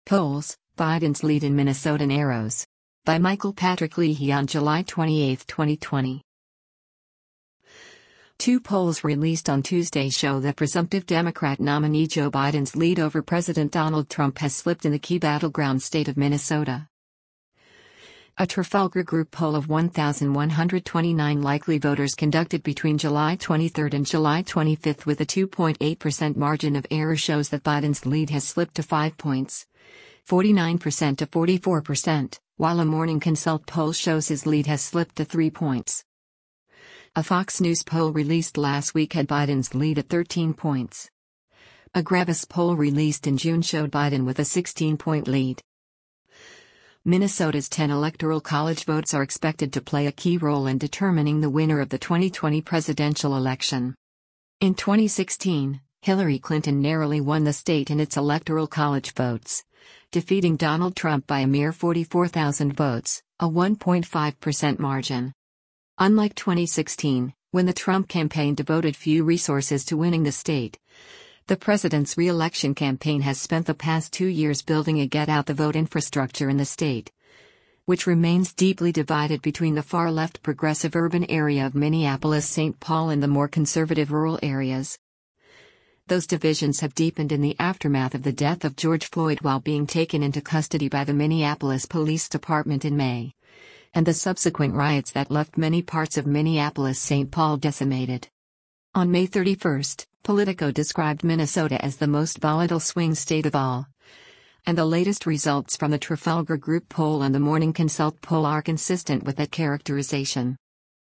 Polls, Biden's lead in Minnesota narrows. By Michael Patrick Leahy on July 28, 2020. Two polls released on Tuesday show that presumptive Democrat nominee Joe Biden's lead over President Donald Trump has slipped in the key battleground state of Minnesota. A Trafalgar Group poll of 1,129 likely voters conducted between July 23 and July 25 with a 2.8% margin of error shows that Biden's lead has slipped to 5 points, 49% to 44%, while a Morning Consult poll shows his lead has slipped to 3 points. A Fox News poll released last week had Biden's lead at 13 points. A Gravis poll released in June showed Biden with a 16-point lead. Minnesota's 10 electoral college votes are expected to play a key role in determining the winner of the 2020 presidential election. In 2016, Hillary Clinton narrowly won the state in its electoral college votes, defeating Donald Trump by a mere 44,000 votes, a 1.5% margin. Unlike 2016, when the Trump campaign devoted few resources to winning the state, the president's re-election campaign has spent the past 2 years building a get-out-the-vote infrastructure in the state, which remains deeply divided between the far-left progressive urban area of Minneapolis-St. Paul and the more conservative rural areas. Those divisions have deepened in the aftermath of the death of George Floyd while being taken into custody by the Minneapolis Police Department in May, and the subsequent riots that left many parts of Minneapolis-St. Paul decimated. On May 31, Politico described Minnesota as the most volatile swing state of all. And the latest results from the Trafalgar Group poll and the Morning Consult poll are consistent with that characterization.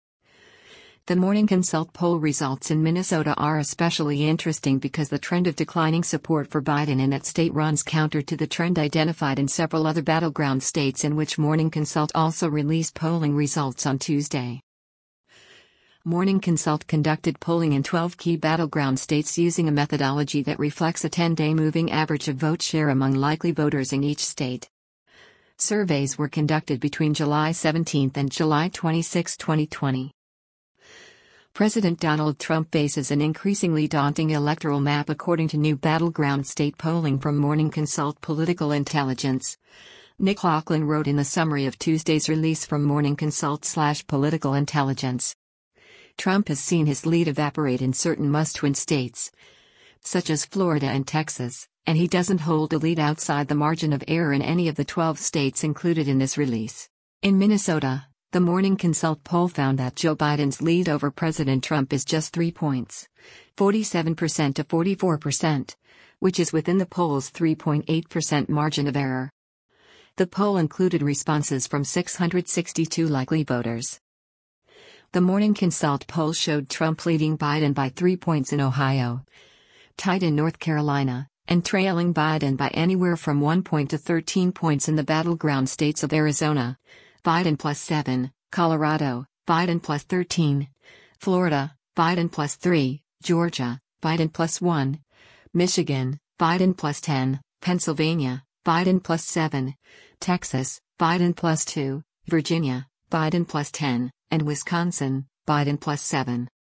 The Morning Consult poll results in Minnesota are especially interesting because the trend of declining support for Biden in that state runs counter to the trend identified in several other battleground states in which Morning Consult also released polling results on Tuesday. Morning Consult conducted polling in 12 key battleground states using a methodology that reflects a 10-day moving average of vote share among likely voters in each state. Surveys were conducted between July 17 and July 26, 2020. President Donald Trump faces an increasingly daunting electoral map according to new battleground state polling from Morning Consult Political Intelligence. Nick Laughlin wrote in the summary of Tuesday's release from Morning Consult/Political Intelligence. Trump has seen his lead evaporate in certain must-win states, such as Florida and Texas, and he doesn't hold a lead outside the margin of error in any of the 12 states included in this release. In Minnesota, the Morning Consult poll found that Joe Biden's lead over President Trump is just 3 points, 47% to 44%, which is within the poll's 3.8% margin of error. The poll included responses from 662 likely voters. The Morning Consult poll showed Trump leading Biden by 3 points in Ohio, tied in North Carolina, and trailing Biden by anywhere from 1 point to 13 points in the battleground states of Arizona, Biden +7, Colorado, Biden +13, Florida, Biden +3, Georgia, Biden +1, Michigan, Biden +10, Pennsylvania, Biden +7, Texas, Biden +2, Virginia, Biden +10, and Wisconsin, Biden +7.